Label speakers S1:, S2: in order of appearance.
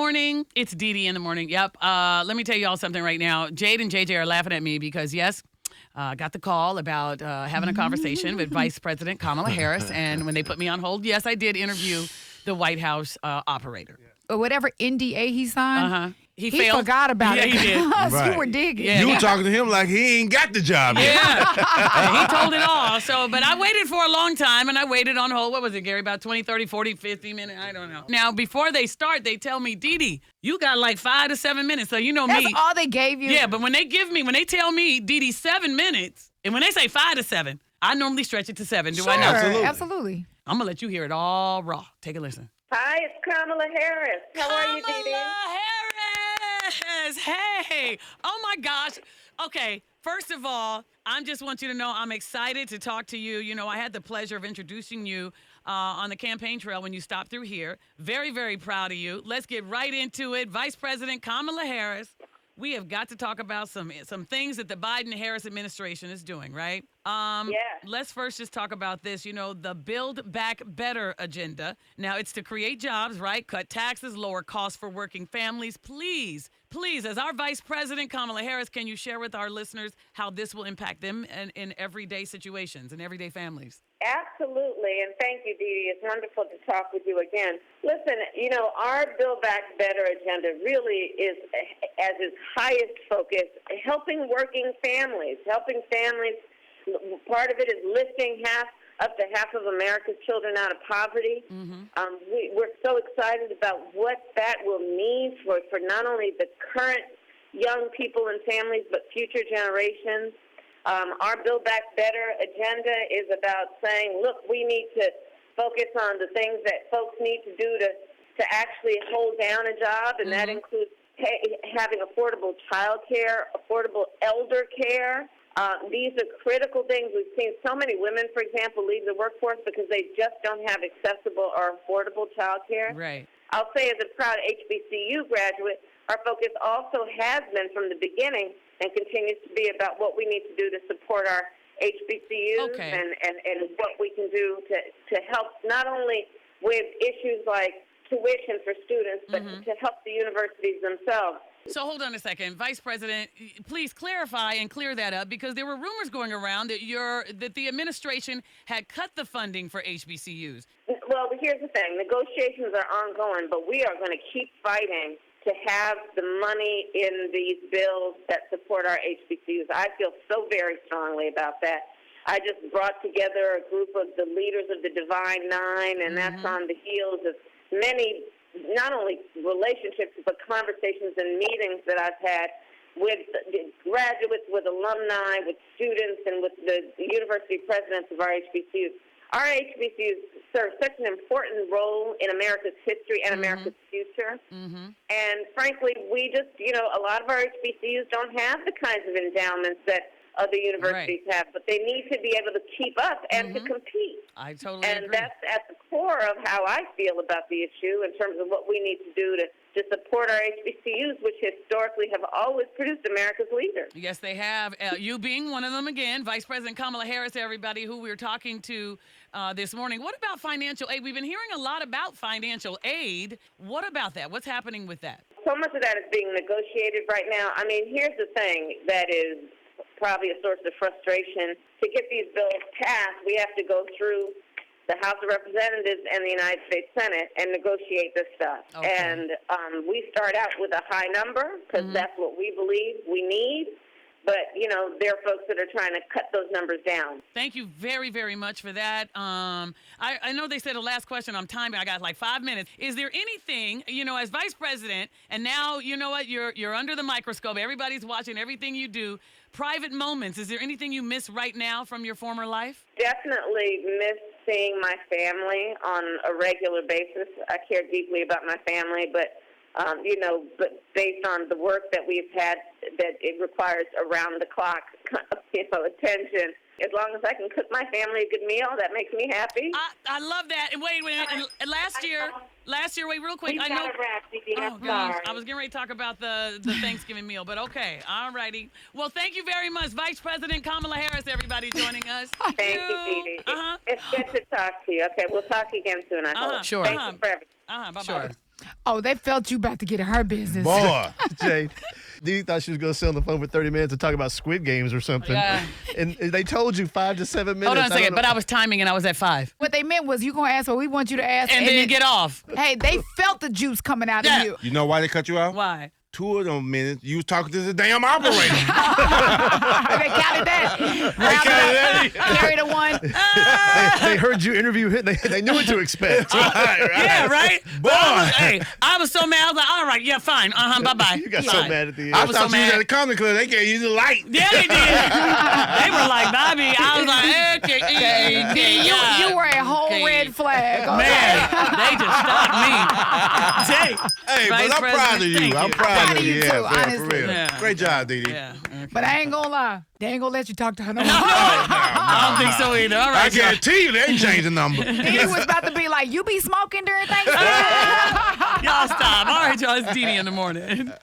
S1: morning. It's Dee Dee in the morning. Yep. Let me tell you all something right now. Jade and JJ are laughing at me because, yes, got the call about having a conversation with Vice President Kamala Harris. And when they put me on hold, yes, I did interview the White House operator.
S2: Or whatever NDA he signed.
S1: Uh-huh. He
S2: He forgot about it.
S1: Yeah, he did.
S2: Because you were digging.
S1: Yeah.
S3: You were talking to him like he ain't got the job yet.
S1: Yeah. He told it all. So, but I waited for a long time, and I waited on hold. What was it, Gary? About 20, 30, 40, 50 minutes? I don't know. Now, before they start, they tell me, Dee Dee, you got like 5 to 7 minutes. So, you know
S2: That's
S1: me.
S2: all they gave you?
S1: Yeah, but when they tell me, Dee Dee, 7 minutes, and when they say 5 to 7, I normally stretch it to 7. Do
S2: Sure,
S1: I know?
S2: absolutely.
S1: I'm going to let you hear it all raw. Take a listen.
S4: Hi, it's Kamala Harris. How are you, Dee Dee?
S1: Kamala Harris. Hey. Oh, my gosh. Okay. First of all, I just want you to know I'm excited to talk to you. You know, I had the pleasure of introducing you on the campaign trail when you stopped through here. Very, very proud of you. Let's get right into it. Vice President Kamala Harris, we have got to talk about some things that the Biden-Harris administration is doing, right? Let's first just talk about this, you know, the Build Back Better agenda. Now, it's to create jobs, right? Cut taxes, lower costs for working families. Please, as our Vice President, Kamala Harris, can you share with our listeners how this will impact them in everyday situations and everyday families?
S4: Absolutely, and thank you, Dee Dee. It's wonderful to talk with you again. Listen, you know, our Build Back Better agenda really is, as its highest focus, helping working families. Part of it is lifting up to half of America's children out of poverty. Mm-hmm. We're so excited about what that will mean for not only the current young people and families, but future generations. Our Build Back Better agenda is about saying, look, we need to focus on the things that folks need to do to actually hold down a job, and that includes having affordable child care, affordable elder care. These are critical things. We've seen so many women, for example, leave the workforce because they just don't have accessible or affordable child care.
S1: Right.
S4: I'll say as a proud HBCU graduate, our focus also has been from the beginning and continues to be about what we need to do to support our HBCUs and what we can do to help not only with issues like tuition for students, but to help the universities themselves.
S1: So hold on a second. Vice President, please clarify and clear that up, because there were rumors going around that the administration had cut the funding for HBCUs.
S4: Well, here's the thing. Negotiations are ongoing, but we are going to keep fighting to have the money in these bills that support our HBCUs. I feel so very strongly about that. I just brought together a group of the leaders of the Divine Nine, and that's on the heels of many not only relationships, but conversations and meetings that I've had with graduates, with alumni, with students, and with the university presidents of our HBCUs. Our HBCUs serve such an important role in America's history and America's future. And frankly, we just, a lot of our HBCUs don't have the kinds of endowments that other universities have, but they need to be able to keep up and to compete.
S1: I totally agree.
S4: And that's at the core of how I feel about the issue in terms of what we need to do to support our HBCUs, which historically have always produced America's leaders.
S1: Yes, they have. You being one of them again, Vice President Kamala Harris, everybody who we're talking to this morning. What about financial aid? We've been hearing a lot about financial aid. What about that? What's happening with that?
S4: So much of that is being negotiated right now. I mean, here's the thing that is probably a source of frustration. To get these bills passed, we have to go through the House of Representatives and the United States Senate and negotiate this stuff.
S1: Okay.
S4: And we start out with a high number because that's what we believe we need. But, there are folks that are trying to cut those numbers down.
S1: Thank you very, very much for that. I know they said the last question on timing. I got like 5 minutes. Is there anything, as Vice President, and now, you know what, you're under the microscope. Everybody's watching everything you do. Private moments, is there anything you miss right now from your former life?
S4: Definitely miss seeing my family on a regular basis. I care deeply about my family, but based on the work that we've had, that it requires around-the-clock attention. As long as I can cook my family a good meal, that makes me happy.
S1: I love that. And wait. And last year, wait, real quick.
S4: We've
S1: I know.
S4: got a wrap, Dee Dee.
S1: Oh, gosh. I was getting ready to talk about the Thanksgiving meal, but okay. All righty. Well, thank you very much, Vice President Kamala Harris, everybody joining us.
S4: Thank you, Dee Dee. It's good to talk to you. Okay, we'll talk again soon, I hope.
S2: Sure.
S4: Thank you for everything.
S1: Bye-bye.
S2: Sure. Oh, they felt you about to get in her business.
S3: Boy.
S5: Jade, Dee thought she was going to sit on the phone for 30 minutes and talk about Squid Games or something.
S1: Yeah.
S5: And they told you 5 to 7 minutes.
S1: Hold on a
S5: I don't
S1: second,
S5: know.
S1: but I was timing and I was at 5.
S2: What they meant was you going to ask what we want you to ask.
S1: And then get off.
S2: Hey, they felt the juice coming out
S1: Yeah.
S2: of you.
S3: You know why they cut you out?
S1: Why?
S3: 2 of them minutes, you was talking to the damn operator.
S2: They counted that. Rounded up. Carried a 1.
S5: They heard you interview him. They knew what to expect.
S1: Yeah, right?
S3: Boy.
S1: I was so mad. I was like, all right, yeah, fine. Bye-bye.
S5: You got so
S1: Bye.
S5: mad at the end.
S3: I
S1: was
S3: thought
S1: so
S3: you was
S1: mad.
S3: at a comedy club. They gave you the light.
S1: Yeah, they did. They were like, Bobby. I was like, okay.
S2: You were a whole
S1: Okay.
S2: red flag. Okay?
S1: Man, they just stopped me.
S3: Hey,
S1: Vice
S3: but I'm proud of
S1: President,
S3: you.
S1: thank
S3: I'm
S1: you.
S3: proud of you.
S2: too,
S3: Yeah, for
S2: honestly.
S3: real.
S1: Yeah.
S3: Great job, Dee Dee.
S1: Yeah. Okay.
S2: But I ain't gonna lie. They ain't gonna let you talk to her no more.
S1: I don't think so either. All
S3: I
S1: right, y'all.
S3: guarantee you they ain't changed the number.
S2: Dee was about to be like, you be smoking during Thanksgiving?
S1: Y'all stop. All right, y'all. It's Dee Dee in the morning.